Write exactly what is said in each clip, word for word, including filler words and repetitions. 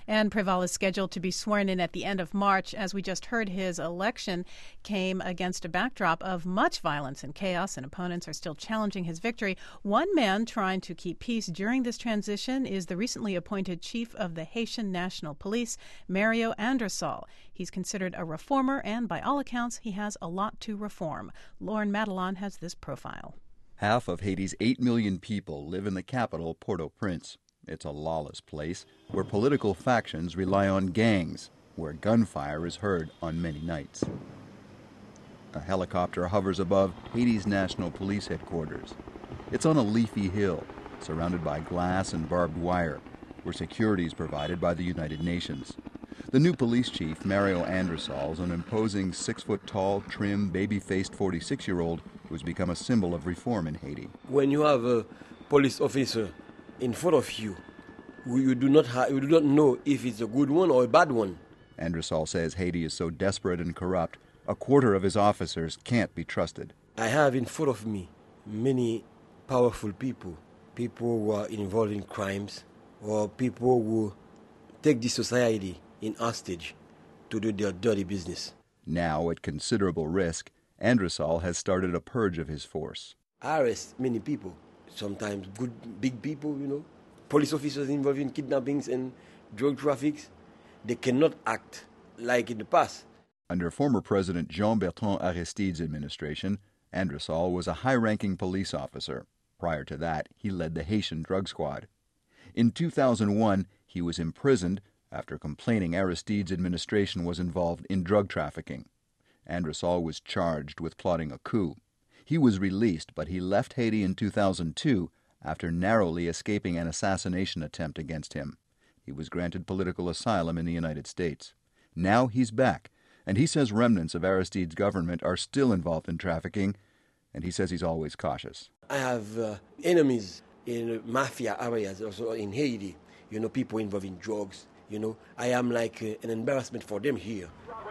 And Preval is scheduled to be sworn in at the end of March. As we just heard, his election came against a backdrop of much violence and chaos, and opponents are still challenging his victory. One man trying to keep peace during this transition is the recently appointed chief of the Haitian National Police, Mario Andressol. He's considered a reformer, and by all accounts, he has a lot to reform. Lauren Madelon has this profile. Half of Haiti's eight million people live in the capital, Port-au-Prince. It's a lawless place where political factions rely on gangs, where gunfire is heard on many nights. A helicopter hovers above Haiti's National Police headquarters. It's on a leafy hill, surrounded by glass and barbed wire, where security is provided by the United Nations. The new police chief, Mario Andressol, is an imposing six-foot-tall, trim, baby-faced forty-six-year-old who's become a symbol of reform in Haiti. When you have a police officer in front of you, you do not ha- you do not know if it's a good one or a bad one. Andressol says Haiti is so desperate and corrupt, a quarter of his officers can't be trusted. I have in front of me many powerful people, people who are involved in crimes, or people who take the society in hostage to do their dirty business. Now, at considerable risk, Andressol has started a purge of his force. I arrest many people, sometimes good, big people, you know, police officers involved in kidnappings and drug traffics. They cannot act like in the past. Under former President Jean-Bertrand Aristide's administration, Andressol was a high-ranking police officer. Prior to that, he led the Haitian drug squad. In two thousand one, he was imprisoned after complaining Aristide's administration was involved in drug trafficking. Andressol was charged with plotting a coup. He was released, but he left Haiti in two thousand two after narrowly escaping an assassination attempt against him. He was granted political asylum in the United States. Now he's back, and he says remnants of Aristide's government are still involved in trafficking, and he says he's always cautious. I have uh, enemies in mafia areas, also in Haiti, you know, people involved in drugs. You know, I am like uh, an embarrassment for them here.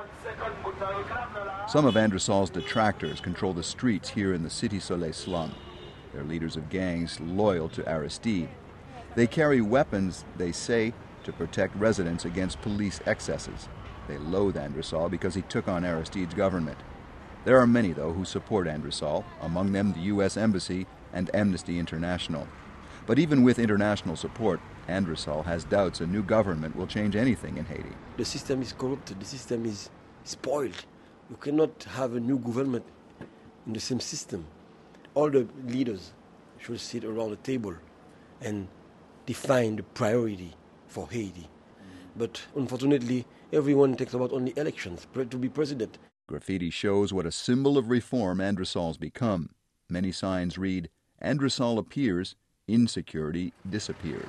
Some of Andressol's detractors control the streets here in the Cité Soleil slum. They're leaders of gangs loyal to Aristide. They carry weapons, they say, to protect residents against police excesses. They loathe Andressol because he took on Aristide's government. There are many, though, who support Andressol, among them the U S Embassy and Amnesty International. But even with international support, Andressol has doubts a new government will change anything in Haiti. The system is corrupted. The system is spoiled. You cannot have a new government in the same system. All the leaders should sit around the table and define the priority for Haiti. But unfortunately, everyone thinks about only elections to be president. Graffiti shows what a symbol of reform Andressol's become. Many signs read, Andressol appears, insecurity disappears.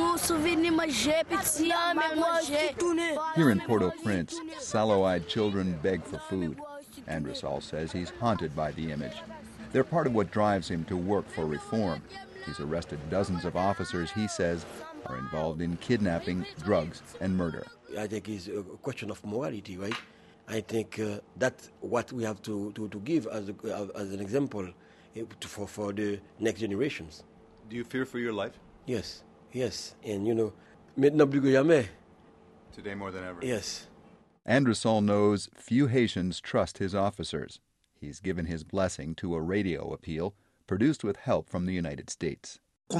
Here in Port-au-Prince, sallow-eyed children beg for food. Andressol says he's haunted by the image. They're part of what drives him to work for reform. He's arrested dozens of officers he says are involved in kidnapping, drugs, and murder. I think it's a question of morality, right? I think uh, that's what we have to, to, to give as, a, as an example for, for the next generations. Do you fear for your life? Yes, yes. And, you know, maintenant plus que jamais. Today more than ever. Yes. Andressol knows few Haitians trust his officers. He's given his blessing to a radio appeal produced with help from the United States. How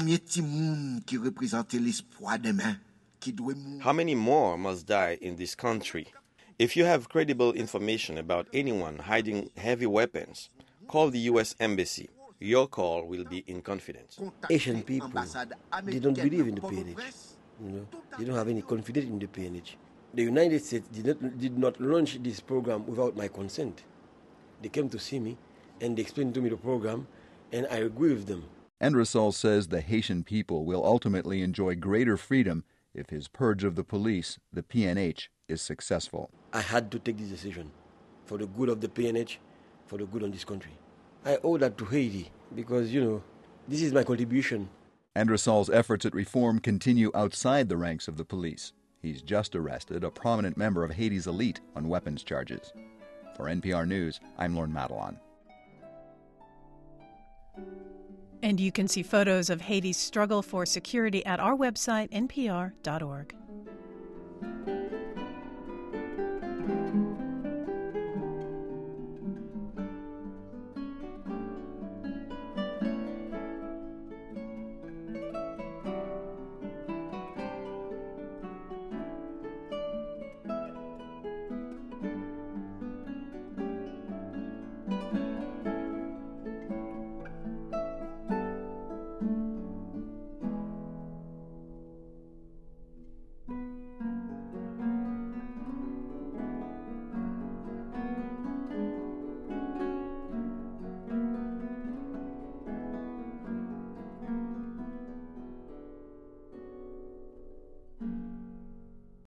many more must die in this country? If you have credible information about anyone hiding heavy weapons, call the U S Embassy. Your call will be in confidence. Asian people, they don't believe in the P N H. You know, they don't have any confidence in the P N H. The United States did not, did not launch this program without my consent. They came to see me, and they explained to me the program, and I agree with them. Andressol says the Haitian people will ultimately enjoy greater freedom if his purge of the police, the P N H, is successful. I had to take this decision for the good of the P N H, for the good of this country. I owe that to Haiti because, you know, this is my contribution. Andressol's efforts at reform continue outside the ranks of the police. He's just arrested a prominent member of Haiti's elite on weapons charges. For N P R News, I'm Lauren Madelon. And you can see photos of Haiti's struggle for security at our website, N P R dot org.